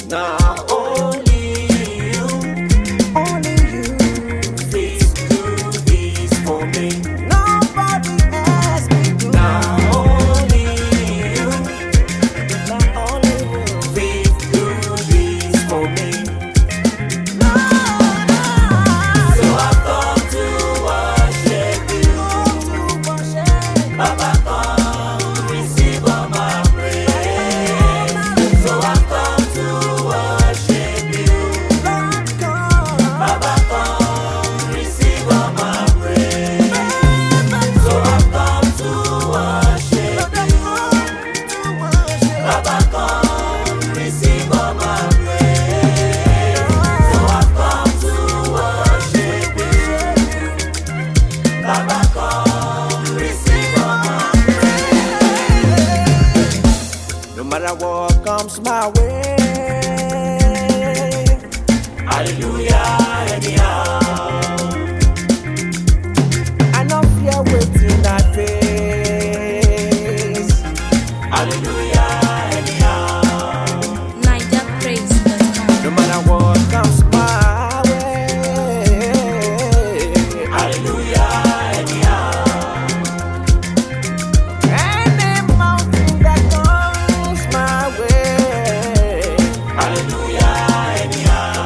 Now only you fit do this for me. Nobody else can do. Now only you fit do this for me. So I've come to worship you, Baba. Come receive all my praise. So I've come to worship you, Baba. Come receive all my praise. So I've come to worship you, Baba. Come receive all my praise. So I've come to worship you, Baba. Come receive all my praise. No matter what comes my way, Hallelujah, anyhow. I no fear waiting I face. Hallelujah, anyhow. NigerPraise.com. No matter what comes my way, Hallelujah, anyhow. any mountain that comes my way, Hallelujah, anyhow.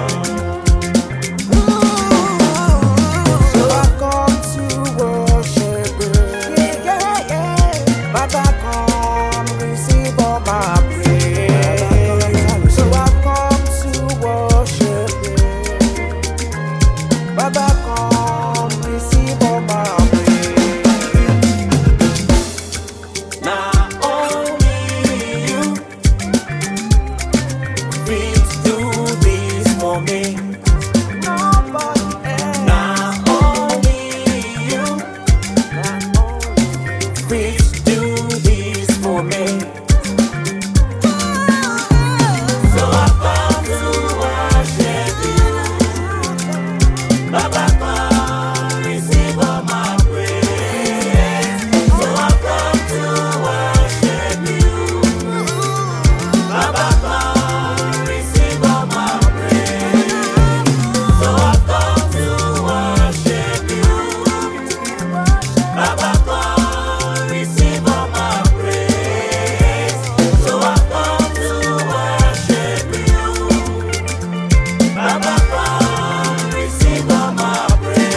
so I come to worship you. Baba, come receive all my praise. So I come to worship you. Baba, come receive all my praise. Now only you fit do this for me. Nobody else. Now only you fit do this for me. So I've come to worship you, Baba. Come receive all my praise. So I've come to worship you, Baba. Come receive all my praise. So I've come to worship you, Baba. Come receive all my praise. So I've come to worship you, Baba. Come receive all my praise.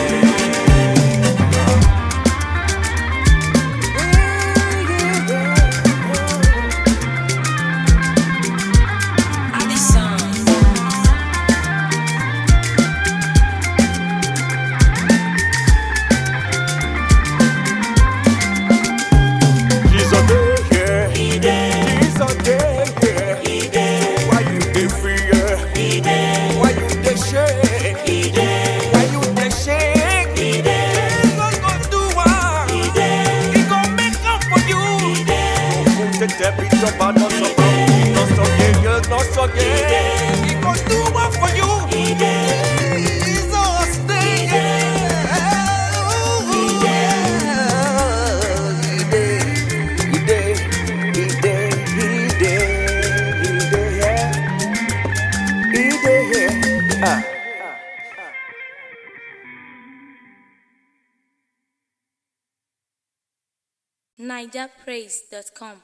He's a day, yeah. He did, He's a day, yeah. he did, Why you dey fear? he did, Why you dey shake? he did, Why you dey shake? he did, He go do one. he did, He go make up for you. he did. The debit your bad not so bad. Not so yeah, yeah, not so yeah. He go do one for you. He did, He's a stay, yeah. Ooh, yeah. He did, he did, he did, he did, yeah. He did, yeah. NigerPraise.com.